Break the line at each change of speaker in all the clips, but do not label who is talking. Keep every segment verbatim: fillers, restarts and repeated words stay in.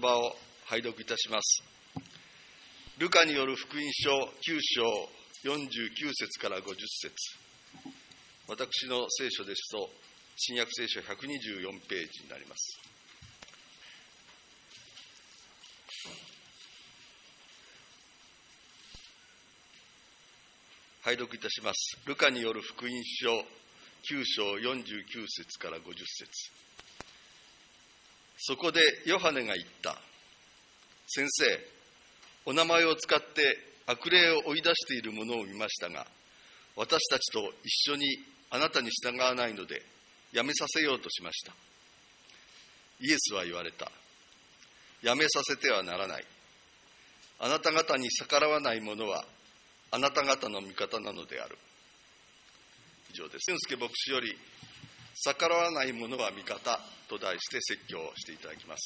葉を拝読いたします。ルカによる福音書きゅう章よんじゅうきゅう節からごじゅっ節。私の聖書ですと、新約聖書ひゃくにじゅうよんページになります。拝読いたします。ルカによる福音書きゅう章よんじゅうきゅう節からごじゅっ節。そこでヨハネが言った。先生、お名前を使って悪霊を追い出している者を見ましたが、私たちと一緒にあなたに従わないのでやめさせようとしました。イエスは言われた。やめさせてはならない。あなた方に逆らわない者はあなた方の味方なのである。以上です。俊介牧師より逆らわない者は味方と題して説教をしていただきます。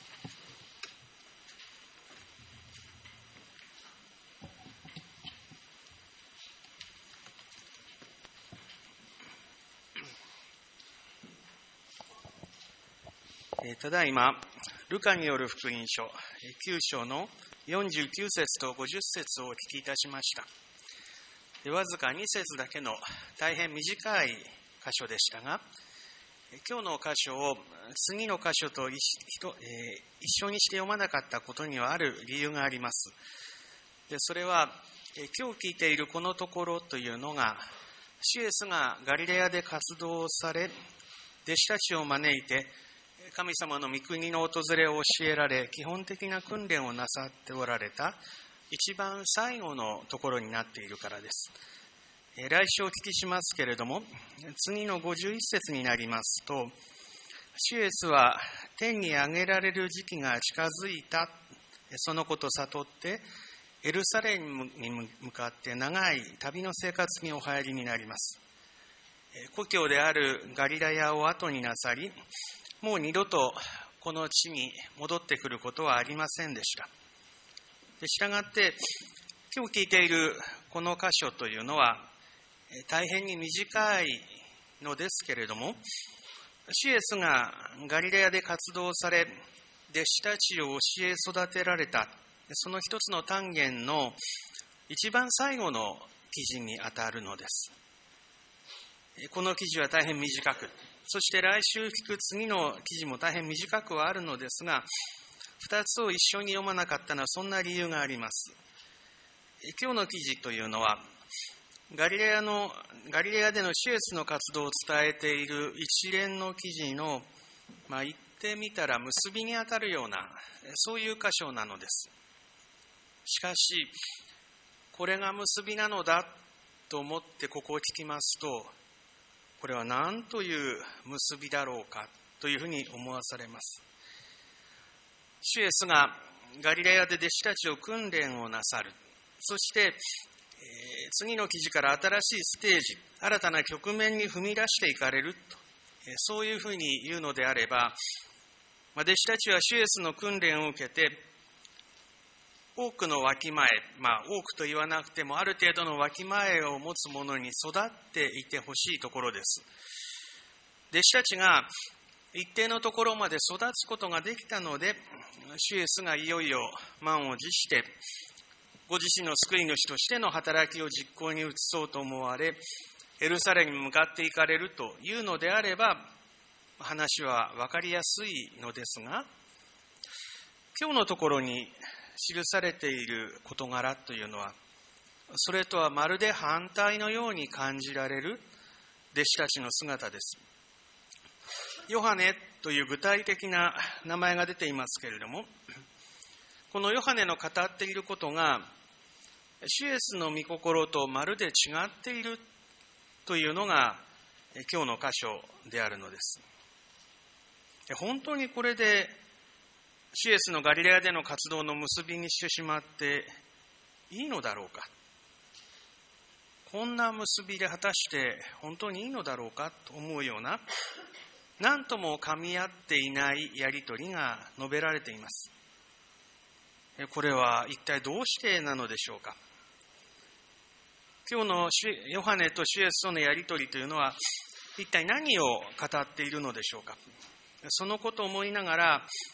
ただいまルカによる福音書きゅう章のよんじゅうきゅう節とごじゅっ節をお聞きいたしました。わずかに節だけの大変短い箇所でしたが、今日の箇所を次の箇所と一緒にして読まなかったことにはある理由があります。でそれは今日聞いているこのところというのが、主イエスがガリレアで活動され、弟子たちを招いて神様の御国の訪れを教えられ、基本的な訓練をなさっておられた一番最後のところになっているからです。来週お聞きしますけれども、次のごじゅういち節になりますと、主イエスは天に上げられる時期が近づいた、そのことを悟ってエルサレムに向かって長い旅の生活にお入りになります。故郷であるガリラヤを後になさり、もう二度とこの地に戻ってくることはありませんでした。でしたがって、今日聞いているこの箇所というのは大変に短いのですけれども、主イエスがガリレアで活動され、弟子たちを教え育てられた、その一つの単元の一番最後の記事にあたるのです。この記事は大変短く、そして来週聞く次の記事も大変短くはあるのですが、二つを一緒に読まなかったのはそんな理由があります。今日の記事というのは、ガリレアの、ガリレアでの主イエスの活動を伝えている一連の記事の、まあ、言ってみたら結びにあたるような、そういう箇所なのです。しかし、これが結びなのだと思ってここを聞きますと、これは何という結びだろうかというふうに思わされます。主イエスがガリレアで弟子たちを訓練をなさる。そして、えー、次の記事から新しいステージ、新たな局面に踏み出していかれると、えー、そういうふうに言うのであれば、まあ、弟子たちは主イエスの訓練を受けて、多くのわきまえ、まあ多くと言わなくてもある程度のわきまえを持つ者に育っていてほしいところです。弟子たちが一定のところまで育つことができたので、主イエスがいよいよ満を持してご自身の救い主としての働きを実行に移そうと思われ、エルサレムに向かっていかれるというのであれば話は分かりやすいのですが、今日のところに記されている事柄というのは、それとはまるで反対のように感じられる弟子たちの姿です。ヨハネという具体的な名前が出ていますけれども、このヨハネの語っていることが主イエスの御心とまるで違っているというのが今日の箇所であるのです。本当にこれで主イエスのガリレアでの活動の結びにしてしまっていいのだろうか。こんな結びで果たして本当にいいのだろうかと思うような、何とも噛み合っていないやり取りが述べられています。これは一体どうしてなのでしょうか。今日のヨハネと主イエスとのやり取りというのは一体何を語っているのでしょうか。そのことを思いながら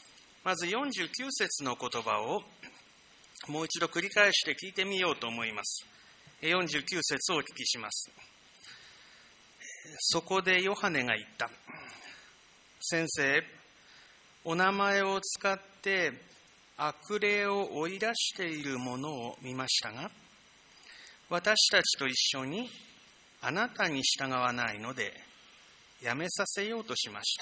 まずよんじゅうきゅう節の言葉をもう一度繰り返して聞いてみようと思います。よんじゅうきゅう節をお聞きします。そこでヨハネが言った。先生、お名前を使って悪霊を追い出しているものを見ましたが、私たちと一緒にあなたに従わないのでやめさせようとしました。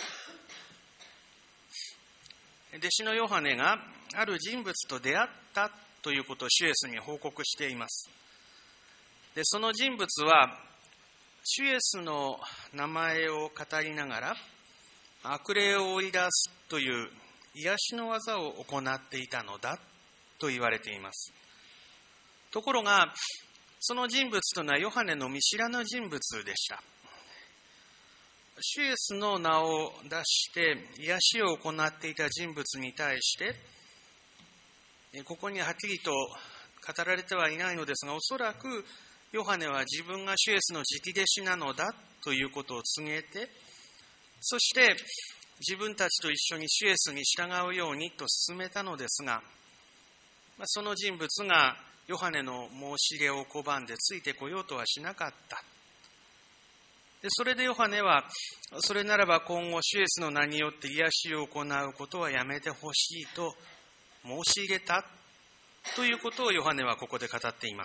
弟子のヨハネがある人物と出会ったということを主イエスに報告しています。で、その人物は主イエスの名前を語りながら悪霊を追い出すという癒しの技を行っていたのだと言われています。ところがその人物というのはヨハネの見知らぬ人物でした。主イエスの名を出して癒しを行っていた人物に対して、ここにはっきりと語られてはいないのですが、おそらくヨハネは自分が主イエスの直弟子なのだということを告げて、そして自分たちと一緒に主イエスに従うようにと勧めたのですが、その人物がヨハネの申し入れを拒んでついてこようとはしなかった。でそれでヨハネは、それならば今後主イエスの名によって癒しを行うことはやめてほしいと申し入れたということをヨハネはここで語っています。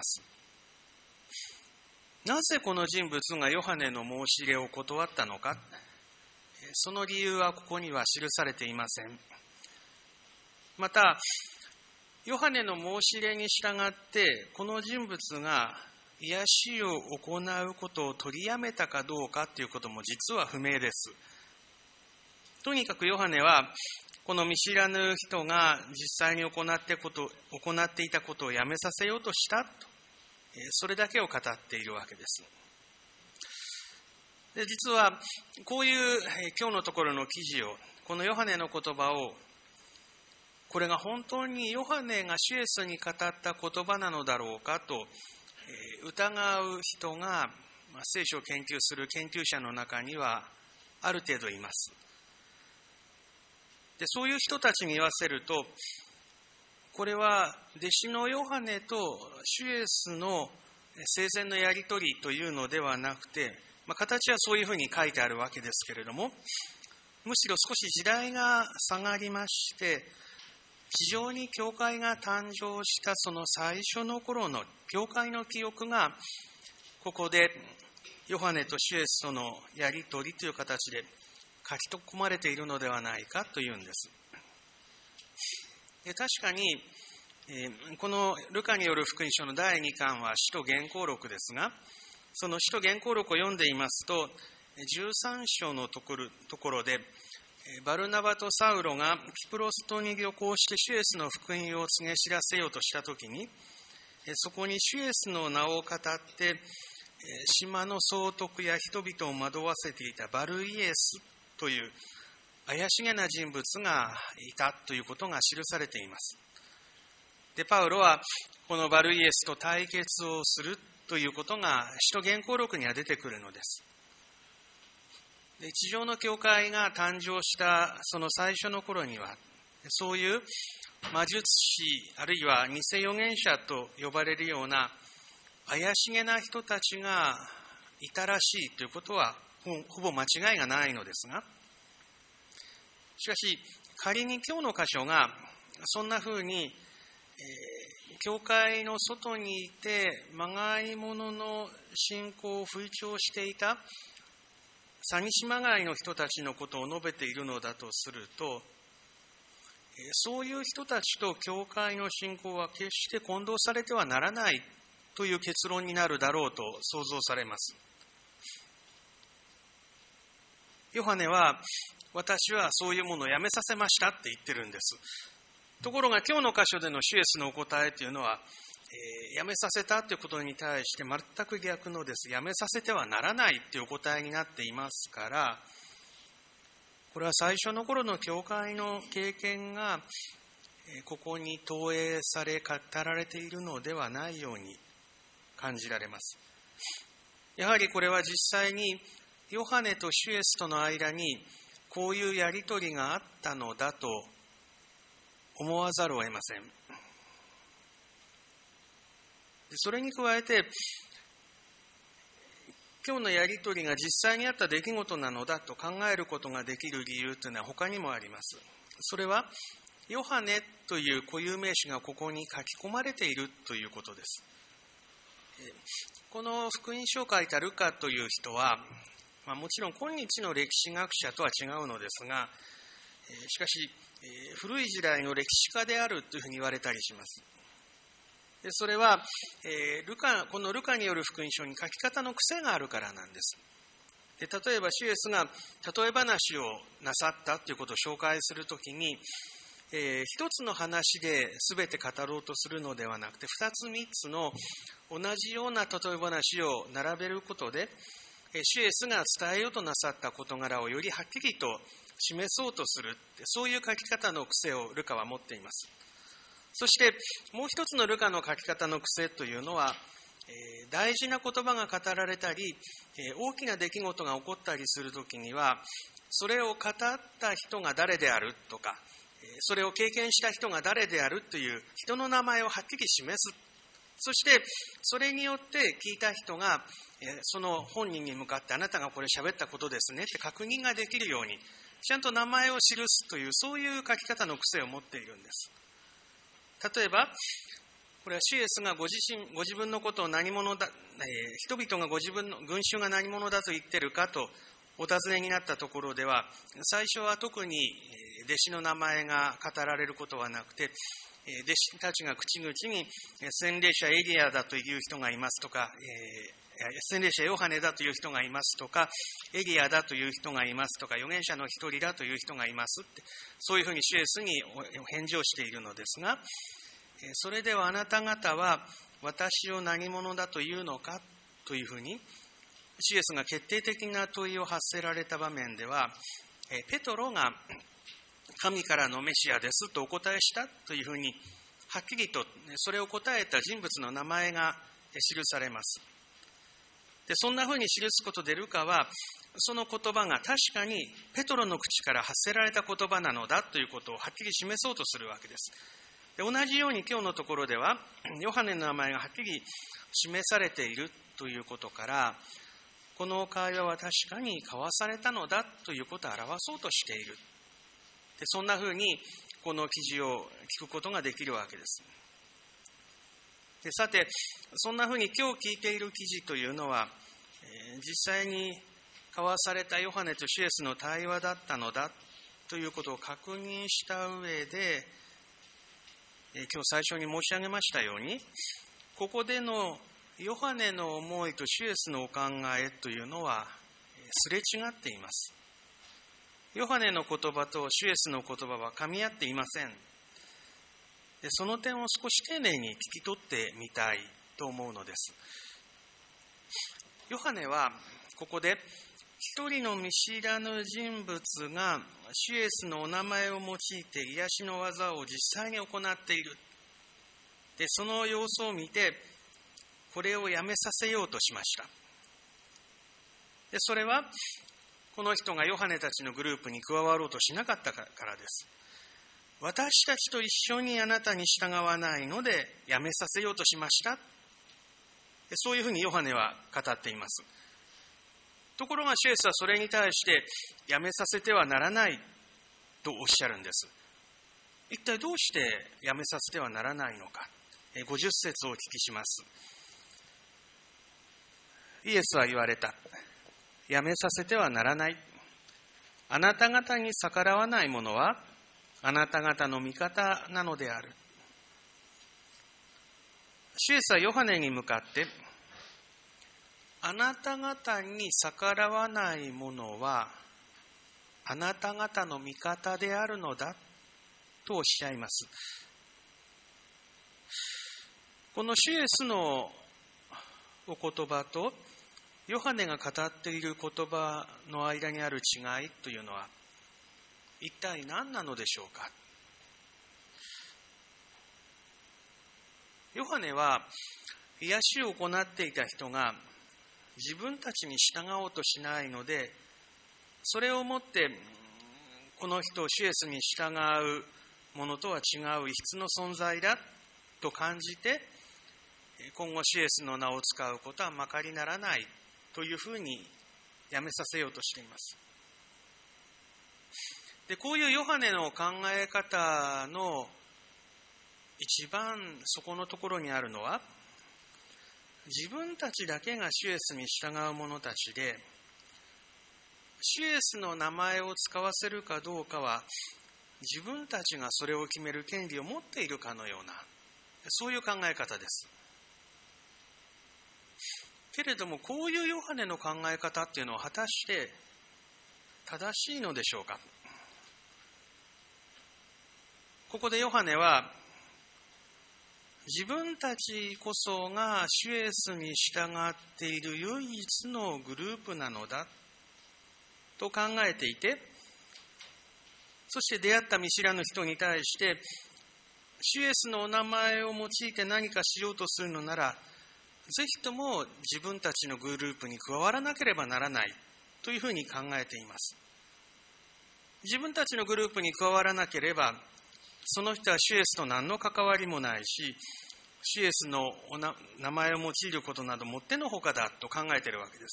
なぜこの人物がヨハネの申し入れを断ったのか、その理由はここには記されていません。また、ヨハネの申し入れに従ってこの人物が癒しを行うことを取りやめたかどうかということも実は不明です。とにかくヨハネはこの見知らぬ人が実際に行ってこと、行っていたことをやめさせようとしたと、それだけを語っているわけです。で実はこういう今日のところの記事を、このヨハネの言葉を、これが本当にヨハネが主イエスに語った言葉なのだろうかと疑う人が聖書を研究する研究者の中にはある程度います。でそういう人たちに言わせると、これは弟子のヨハネと主イエスの生前のやり取りというのではなくて、まあ、形はそういうふうに書いてあるわけですけれども、むしろ少し時代が下がりまして、非常に教会が誕生したその最初の頃の教会の記憶が、ここでヨハネと主イエスとのやり取りという形で書き込まれているのではないかというんです。で確かに、えー、このルカによる福音書のだいにかんは使徒原稿録ですが、その使徒原稿録を読んでいますと、じゅうさん章のところ、ところでバルナバとサウロがキプロス島に旅行して主イエスの福音を告げ知らせようとしたときに、そこに主イエスの名を語って島の総督や人々を惑わせていたバルイエスという怪しげな人物がいたということが記されています。でパウロはこのバルイエスと対決をするということが使徒原稿録には出てくるのです。で地上の教会が誕生したその最初の頃には、そういう魔術師あるいは偽預言者と呼ばれるような怪しげな人たちがいたらしいということはほぼ間違いがないのですが、しかし仮に今日の箇所がそんなふうに、えー、教会の外にいてまがいものの信仰を吹聴していた詐欺師まがいの人たちのことを述べているのだとすると、そういう人たちと教会の信仰は決して混同されてはならないという結論になるだろうと想像されます。ヨハネは、私はそういうものをやめさせましたって言ってるんです。ところが今日の箇所での主イエスのお答えというのは、えー、やめさせたということに対して全く逆のです。やめさせてはならないというお答えになっていますから、これは最初の頃の教会の経験がここに投影され語られているのではないように感じられます。やはりこれは実際にヨハネと主イエスとの間にこういうやり取りがあったのだと思わざるを得ません。それに加えて、今日のやりとりが実際にあった出来事なのだと考えることができる理由というのは他にもあります。それは、ヨハネという固有名詞がここに書き込まれているということです。この福音書を書いたルカという人は、まあ、もちろん今日の歴史学者とは違うのですが、しかし古い時代の歴史家であるというふうに言われたりします。でそれは、えー、ルカこのルカによる福音書に書き方の癖があるからなんです。で例えば主イエスが例え話をなさったということを紹介するときに、えー、一つの話で全て語ろうとするのではなくて、二つ三つの同じような例え話を並べることで、えー、主イエスが伝えようとなさった事柄をよりはっきりと示そうとする、そういう書き方の癖をルカは持っています。そしてもう一つのルカの書き方の癖というのは、えー、大事な言葉が語られたり、えー、大きな出来事が起こったりするときには、それを語った人が誰であるとか、それを経験した人が誰であるという人の名前をはっきり示す。そしてそれによって聞いた人がその本人に向かって、あなたがこれ喋ったことですねって確認ができるようにちゃんと名前を記すという、そういう書き方の癖を持っているんです。例えばこれは主イエスがご自身ご自分のことを何者だ、えー、人々がご自分の群衆が何者だと言ってるかとお尋ねになったところでは、最初は特に弟子の名前が語られることはなくて、弟子たちが口々に洗礼者エリアだという人がいますとか、洗礼者ヨハネだという人がいますとか、エリアだという人がいますとか、預言者の一人だという人がいますって、そういうふうに主イエスに返事をしているのですが、それではあなた方は私を何者だというのかというふうに主イエスが決定的な問いを発せられた場面では、ペトロが神からのメシアですとお答えしたというふうにはっきりとそれを答えた人物の名前が記されます。でそんなふうに記すことでルカはその言葉が確かにペトロの口から発せられた言葉なのだということをはっきり示そうとするわけです。で同じように今日のところではヨハネの名前がはっきり示されているということから、この会話は確かに交わされたのだということを表そうとしている。でそんなふうにこの記事を聞くことができるわけです。でさて、そんなふうに今日聞いている記事というのは、えー、実際に交わされたヨハネと主イエスの対話だったのだということを確認した上で、えー、今日最初に申し上げましたように、ここでのヨハネの思いと主イエスのお考えというのはすれ違っています。ヨハネの言葉と主イエスの言葉は噛み合っていません。でその点を少し丁寧に聞き取ってみたいと思うのです。ヨハネはここで一人の見知らぬ人物が主イエスのお名前を用いて癒しの技を実際に行っている。でその様子を見てこれをやめさせようとしました。でそれはこの人がヨハネたちのグループに加わろうとしなかったからです。私たちと一緒にあなたに従わないのでやめさせようとしました。そういうふうにヨハネは語っています。ところが主イエスはそれに対してやめさせてはならないとおっしゃるんです。一体どうしてやめさせてはならないのか。ごじゅっ節をお聞きします。イエスは言われた。やめさせてはならない。あなた方に逆らわない者はあなた方の味方なのである。主イエスはヨハネに向かって、あなた方に逆らわない者はあなた方の味方であるのだとおっしゃいます。この主イエスのお言葉とヨハネが語っている言葉の間にある違いというのは一体何なのでしょうか。ヨハネは癒しを行っていた人が自分たちに従おうとしないので、それをもってこの人を主イエスに従うものとは違う異質の存在だと感じて、今後主イエスの名を使うことはまかりならないというふうにやめさせようとしています。で、こういうヨハネの考え方の一番底のところにあるのは、自分たちだけが主イエスに従う者たちで、主イエスの名前を使わせるかどうかは自分たちがそれを決める権利を持っているかのような、そういう考え方です。けれども、こういうヨハネの考え方っていうのは果たして正しいのでしょうか。ここでヨハネは、自分たちこそが主イエスに従っている唯一のグループなのだと考えていて、そして出会った見知らぬ人に対して、主イエスのお名前を用いて何かしようとするのなら、ぜひとも自分たちのグループに加わらなければならないというふうに考えています。自分たちのグループに加わらなければ、その人は主イエスと何の関わりもないし、主イエスのおな名前を用いることなどもってのほかだと考えているわけです。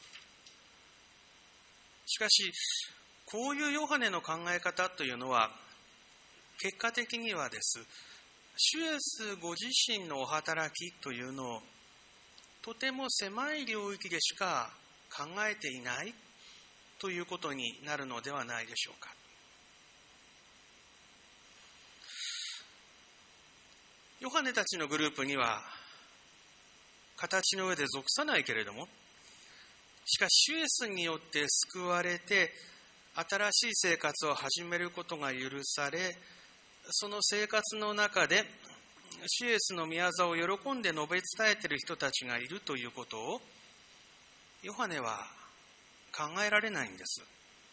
しかし、こういうヨハネの考え方というのは、結果的にはです、主イエスご自身のお働きというのを、とても狭い領域でしか考えていないということになるのではないでしょうか。ヨハネたちのグループには、形の上で属さないけれども、しかし主イエスによって救われて、新しい生活を始めることが許され、その生活の中で、主イエスの御業を喜んで述べ伝えている人たちがいるということを、ヨハネは考えられないんです。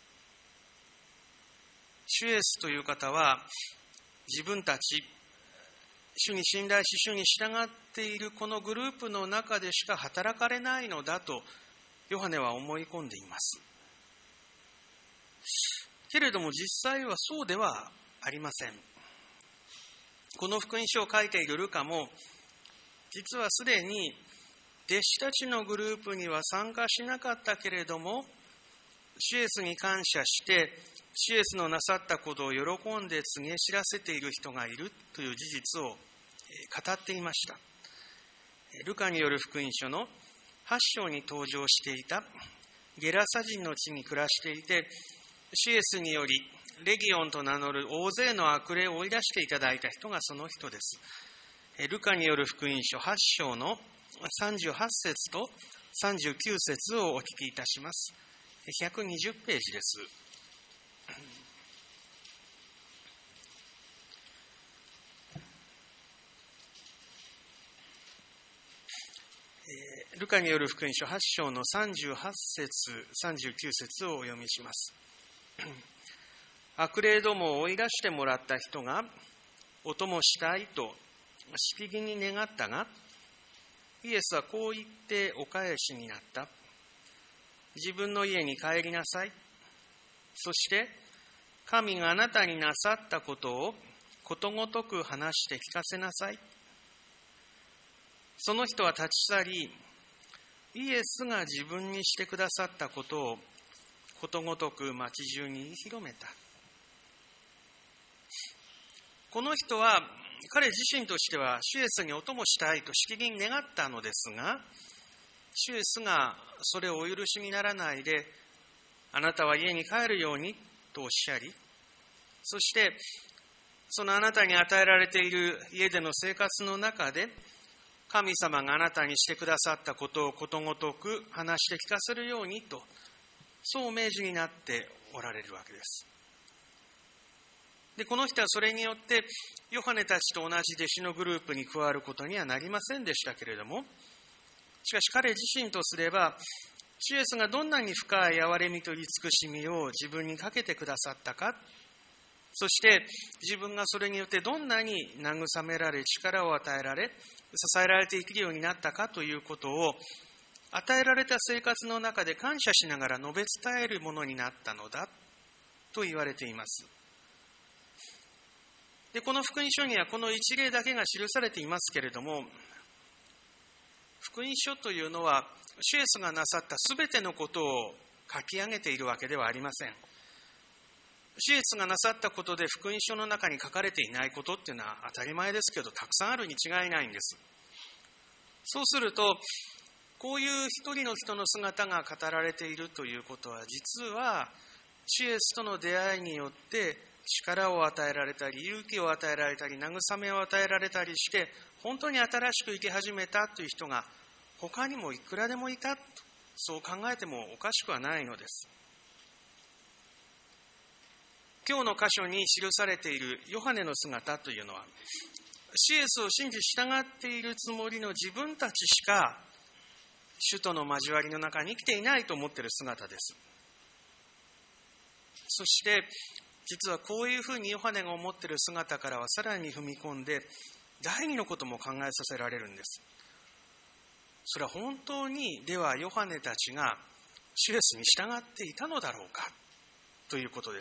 主イエスという方は、自分たち、主に信頼し、主に従っているこのグループの中でしか働かれないのだと、ヨハネは思い込んでいます。けれども実際はそうではありません。この福音書を書いているルカも、実はすでに弟子たちのグループには参加しなかったけれども、主イエスに感謝して、主イエスのなさったことを喜んで告げ知らせている人がいるという事実を語っていました。ルカによる福音書のはち章に登場していたゲラサ人の地に暮らしていて、主イエスによりレギオンと名乗る大勢の悪霊を追い出していただいた人がその人です。ルカによる福音書はち章のさんじゅうはち節とさんじゅうきゅう節をお聞きいたします。ひゃくにじゅうページです。ルカによる福音書はち章のさんじゅうはち節、さんじゅうきゅう節をお読みします。悪霊どもを追い出してもらった人がお供したいとしきりに願ったが、イエスはこう言ってお返しになった。自分の家に帰りなさい。そして神があなたになさったことをことごとく話して聞かせなさい。その人は立ち去り、イエスが自分にしてくださったことをことごとく町中に広めた。この人は彼自身としては主イエスにお供したいとしきりに願ったのですが、主イエスがそれをお許しにならないで、あなたは家に帰るようにとおっしゃり、そしてそのあなたに与えられている家での生活の中で、神様があなたにしてくださったことをことごとく話して聞かせるようにと、そうお命じになっておられるわけです。で、この人はそれによってヨハネたちと同じ弟子のグループに加わることにはなりませんでしたけれども、しかし彼自身とすれば、主イエスがどんなに深い憐れみと慈しみを自分にかけてくださったか、そして自分がそれによってどんなに慰められ、力を与えられ、支えられて生きるようになったかということを、与えられた生活の中で感謝しながら述べ伝えるものになったのだと言われています。 で、この福音書にはこの一例だけが記されていますけれども、福音書というのは主イエスがなさったすべてのことを書き上げているわけではありません。主イエスがなさったことで福音書の中に書かれていないことっていうのは当たり前ですけど、たくさんあるに違いないんです。そうすると、こういう一人の人の姿が語られているということは、実は主イエスとの出会いによって力を与えられたり、勇気を与えられたり、慰めを与えられたりして、本当に新しく生き始めたという人が他にもいくらでもいた、そう考えてもおかしくはないのです。今日の箇所に記されているヨハネの姿というのは、主イエスを信じ従っているつもりの自分たちしか主との交わりの中に生きていないと思っている姿です。そして実はこういうふうにヨハネが思っている姿からはさらに踏み込んで第二のことも考えさせられるんです。それは本当にではヨハネたちが主イエスに従っていたのだろうかということです。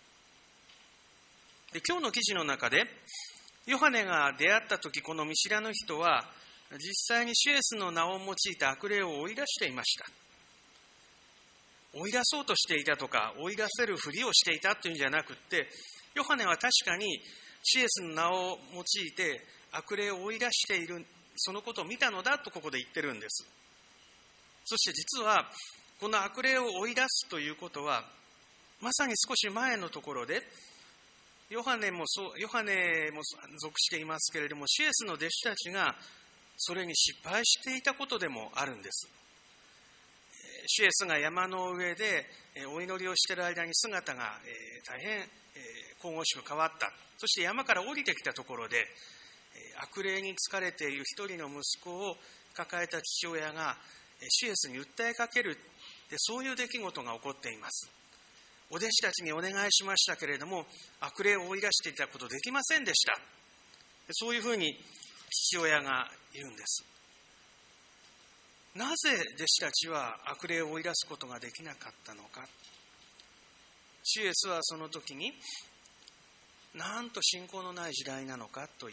で、今日の記事の中でヨハネが出会った時、この見知らぬ人は実際に主イエスの名を用いた悪霊を追い出していました。追い出そうとしていたとか、追い出せるふりをしていたというんじゃなくって、ヨハネは確かに主イエスの名を用いて悪霊を追い出している、そのことを見たのだとここで言ってるんです。そして実はこの悪霊を追い出すということは、まさに少し前のところでヨハネもそうヨハネも属していますけれども、主イエスの弟子たちがそれに失敗していたことでもあるんです。主イエスが山の上でお祈りをしている間に姿が大変神々しく変わった。そして山から降りてきたところで悪霊に疲れている一人の息子を抱えた父親が主イエスに訴えかける、そういう出来事が起こっています。お弟子たちにお願いしましたけれども、悪霊を追い出していたことできませんでした。そういうふうに父親が言うんです。なぜ弟子たちは悪霊を追い出すことができなかったのか。主イエスはその時に、なんと信仰のない時代なのかと言って、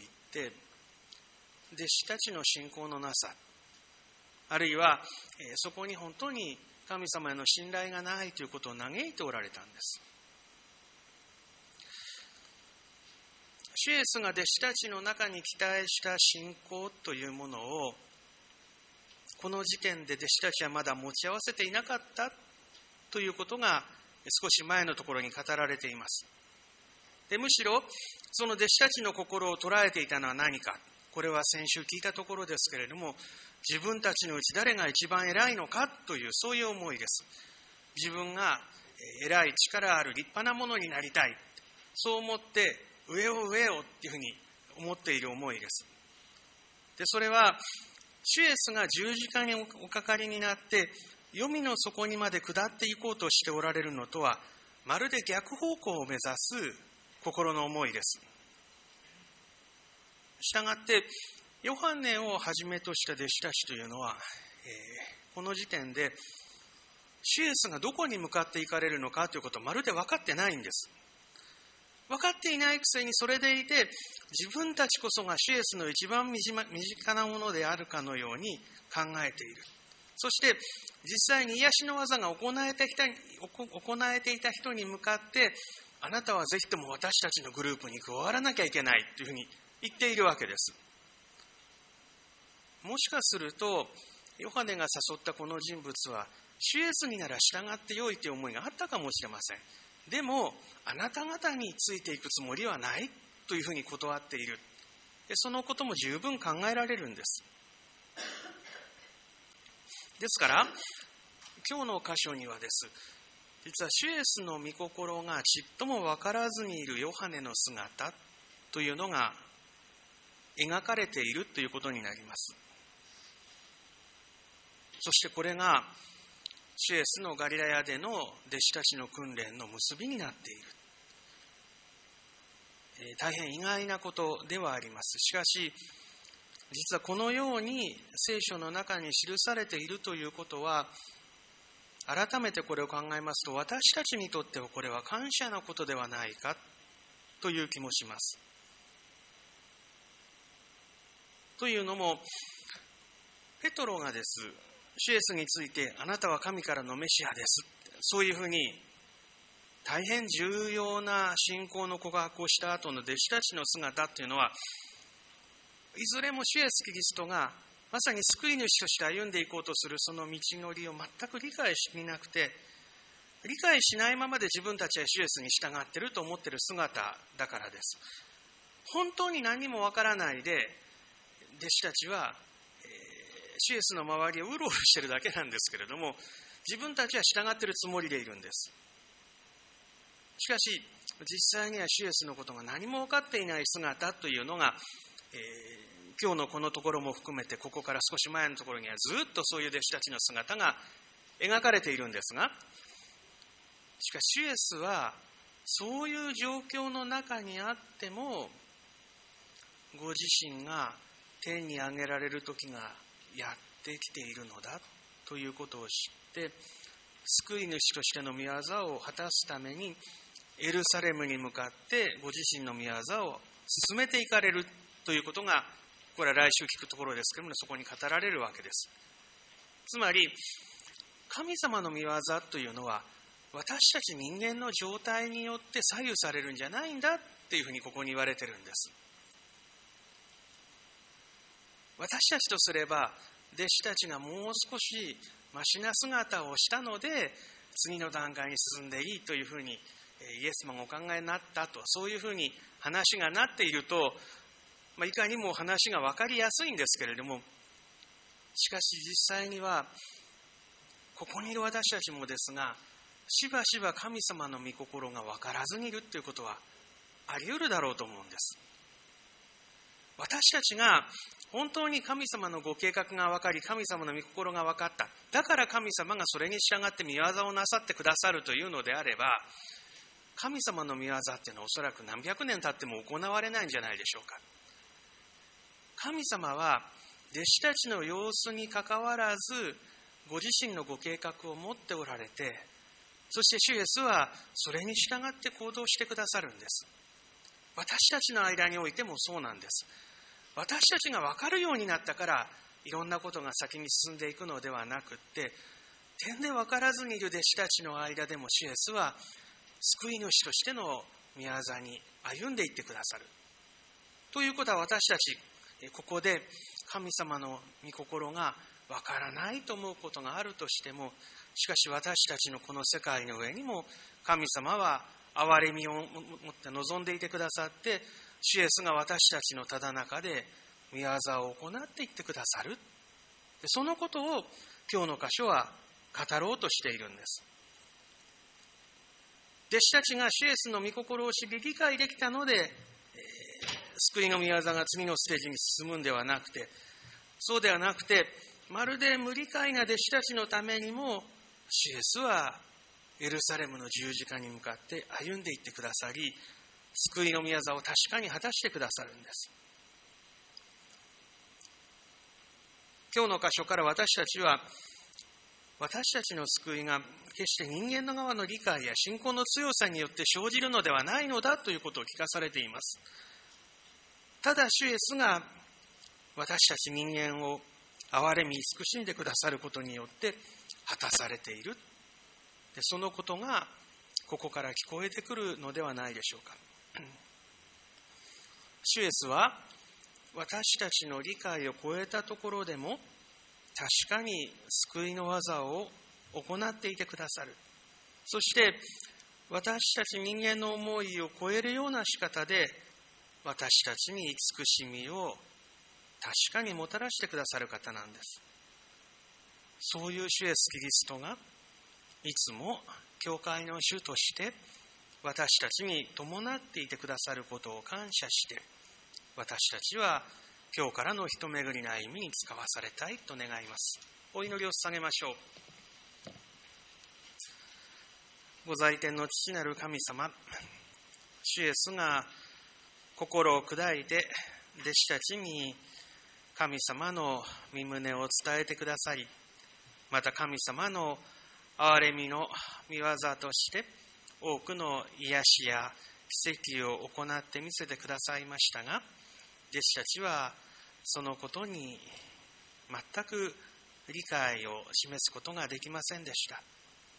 弟子たちの信仰のなさ、あるいはそこに本当に神様への信頼がないということを嘆いておられたんです。主イエスが弟子たちの中に期待した信仰というものを、この時点で弟子たちはまだ持ち合わせていなかったということが少し前のところに語られています。で、むしろその弟子たちの心を捉えていたのは何か。これは先週聞いたところですけれども、自分たちのうち誰が一番偉いのかという、そういう思いです。自分が偉い、力ある、立派なものになりたい、そう思って上を上をっていうふうに思っている思いです。で、それは主イエスが十字架におかかりになって黄泉の底にまで下っていこうとしておられるのとはまるで逆方向を目指す心の思いです。したがってヨハネをはじめとした弟子たちというのは、えー、この時点で主イエスがどこに向かっていかれるのかということをまるで分かってないんです。分かっていないくせにそれでいて、自分たちこそが主イエスの一番身近なものであるかのように考えている。そして実際に癒しの技が行えてきた、行えていた人に向かって、あなたはぜひとも私たちのグループに加わらなきゃいけないというふうに言っているわけです。もしかするとヨハネが誘ったこの人物は主イエスになら従ってよいという思いがあったかもしれません。でもあなた方についていくつもりはないというふうに断っている。そのことも十分考えられるんです。ですから今日の箇所にはです、実は主イエスの御心がちっとも分からずにいるヨハネの姿というのが描かれているということになります。そしてこれが主イエスのガリラヤでの弟子たちの訓練の結びになっている。えー、大変意外なことではあります。しかし実はこのように聖書の中に記されているということは、改めてこれを考えますと、私たちにとってはこれは感謝のことではないかという気もします。 というのも、ペトロがです、主イエスについて、あなたは神からのメシアです。そういうふうに、大変重要な信仰の告白をした後の弟子たちの姿というのは、いずれも主イエスキリストがまさに救い主として歩んでいこうとするその道のりを全く理解していなくて、理解しないままで自分たちは主イエスに従っていると思っている姿だからです。本当に何もわからないで、弟子たちは、えー、主イエスの周りをうろうろしているだけなんですけれども、自分たちは従っているつもりでいるんです。しかし、実際には主イエスのことが何も分かっていない姿というのが、えー今日のこのところも含めて、ここから少し前のところにはずっとそういう弟子たちの姿が描かれているんですが、しかし主イエスはそういう状況の中にあっても、ご自身が天に上げられる時がやってきているのだということを知って、救い主としての御業を果たすためにエルサレムに向かってご自身の御業を進めていかれるということが、これは来週聞くところですけれども、そこに語られるわけです。つまり、神様の御業というのは、私たち人間の状態によって左右されるんじゃないんだっていうふうにここに言われてるんです。私たちとすれば、弟子たちがもう少しマシな姿をしたので、次の段階に進んでいいというふうにイエス様がお考えになったと、そういうふうに話がなっていると、まあ、いかにも話が分かりやすいんですけれども、しかし実際にはここにいる私たちもですが、しばしば神様の御心が分からずにいるということはあり得るだろうと思うんです。私たちが本当に神様のご計画が分かり、神様の御心が分かった、だから神様がそれに従って御業をなさってくださるというのであれば、神様の御業っていうのはおそらく何百年経っても行われないんじゃないでしょうか。神様は弟子たちの様子にかかわらず、ご自身のご計画を持っておられて、そして主イエスはそれに従って行動してくださるんです。私たちの間においてもそうなんです。私たちが分かるようになったから、いろんなことが先に進んでいくのではなくって、点で分からずにいる弟子たちの間でも主イエスは救い主としての御業に歩んでいってくださる。ということは、私たちここで神様の御心がわからないと思うことがあるとしても、しかし私たちのこの世界の上にも神様は憐れみを持って望んでいてくださって、主イエスが私たちのただ中で御業を行っていってくださる。そのことを今日の箇所は語ろうとしているんです。弟子たちが主イエスの御心を知り理解できたので、救いの御業が次のステージに進むんではなくて、そうではなくて、まるで無理解な弟子たちのためにも、主イエスはエルサレムの十字架に向かって歩んでいってくださり、救いの御業を確かに果たしてくださるんです。今日の箇所から私たちは、私たちの救いが決して人間の側の理解や信仰の強さによって生じるのではないのだということを聞かされています。ただ主イエスが私たち人間を憐れみ慈しんでくださることによって果たされている。で、そのことがここから聞こえてくるのではないでしょうか。主イエスは私たちの理解を超えたところでも確かに救いの技を行っていてくださる。そして私たち人間の思いを超えるような仕方で私たちに慈しみを確かにもたらしてくださる方なんです。そういう主イエスキリストがいつも教会の主として私たちに伴っていてくださることを感謝して、私たちは今日からの人巡りの歩みに使わされたいと願います。お祈りを捧げましょう。ご在天の父なる神様、主イエスが心を砕いて弟子たちに神様の御胸を伝えてくださり、また神様の憐れみの御業として多くの癒しや奇跡を行って見せてくださいましたが、弟子たちはそのことに全く理解を示すことができませんでした。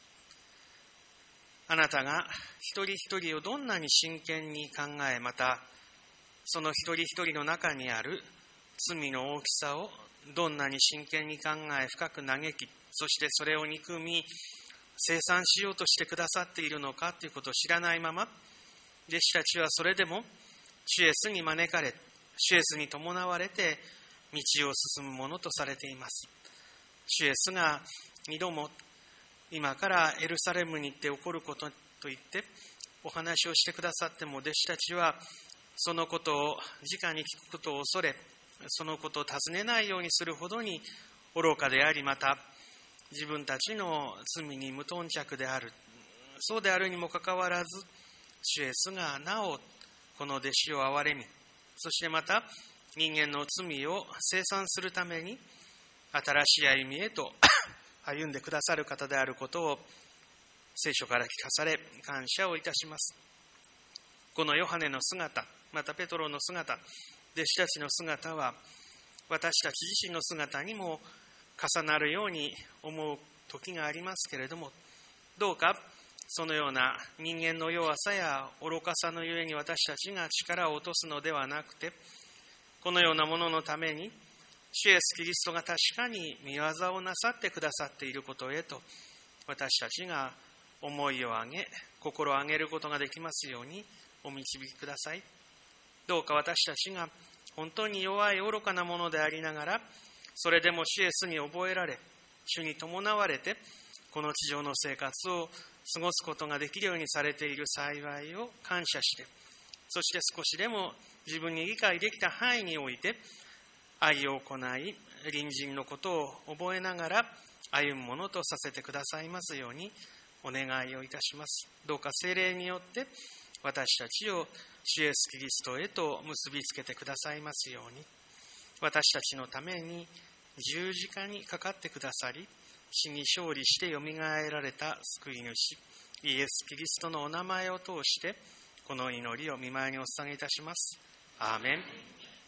あなたが一人一人をどんなに真剣に考え、またその一人一人の中にある罪の大きさをどんなに真剣に考え、深く嘆き、そしてそれを憎み、清算しようとしてくださっているのかということを知らないまま、弟子たちはそれでも主イエスに招かれ、主イエスに伴われて道を進むものとされています。主イエスが二度も今からエルサレムに行って起こることと言ってお話をしてくださっても、弟子たちはそのことを直に聞くことを恐れ、そのことを尋ねないようにするほどに愚かであり、また自分たちの罪に無頓着である。そうであるにもかかわらず、主イエスがなおこの弟子を憐れみ、そしてまた人間の罪を清算するために新しい歩みへと歩んでくださる方であることを聖書から聞かされ、感謝をいたします。このヨハネの姿、またペトロの姿、弟子たちの姿は私たち自身の姿にも重なるように思う時がありますけれども、どうかそのような人間の弱さや愚かさのゆえに私たちが力を落とすのではなくて、このようなもののために主イエスキリストが確かに御業をなさってくださっていることへと、私たちが思いを上げ、心を上げることができますようにお導きください。どうか私たちが本当に弱い愚かなものでありながら、それでも主イエスに覚えられ、主に伴われて、この地上の生活を過ごすことができるようにされている幸いを感謝して、そして少しでも自分に理解できた範囲において、愛を行い、隣人のことを覚えながら歩むものとさせてくださいますようにお願いをいたします。どうか聖霊によって私たちを主イエスキリストへと結びつけてくださいますように、私たちのために十字架にかかってくださり、死に勝利してよみがえられた救い主イエスキリストのお名前を通してこの祈りを御前にお捧げいたします。アーメン。